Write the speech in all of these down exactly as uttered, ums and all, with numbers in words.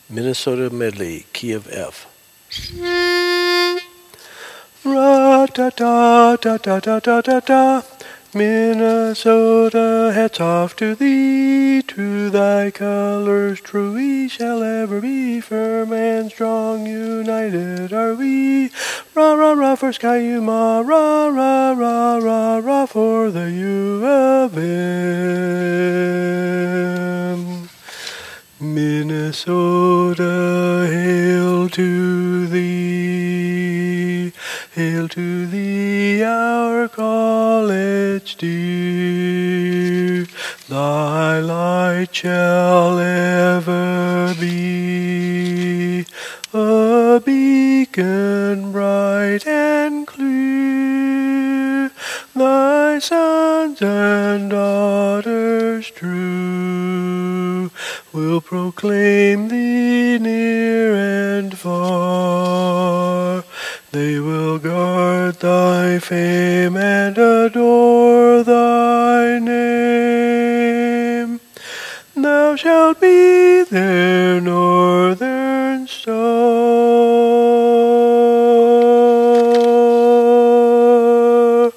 Minnesota Medley, key of F. Ra-ta-ta-ta-ta-ta-ta-ta. Minnesota, hats off to thee. To thy colors true we shall ever be. Firm and strong, united are we. Rah-rah-rah for Ski-U-Mah. Rah-rah-rah-rah-rah for the U of M. Minnesota, hail to thee. Hail to thee, our college dear. Thy light shall ever be a beacon bright and clear. Thy sons and daughters true will proclaim thee near and far. They will guard thy fame and adore thy name. Thou shalt be their northern star.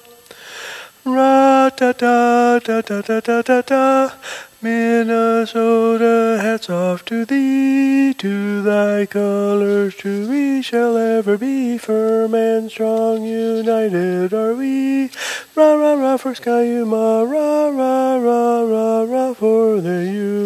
Ra-ta-ta-ta-ta-ta-ta-ta. Minnesota, hats off to thee. To thy colors true we shall ever be. Firm and strong, united are we. Rah-rah-rah for Ski-U-Mah. Rah-rah-rah-rah-rah for the U.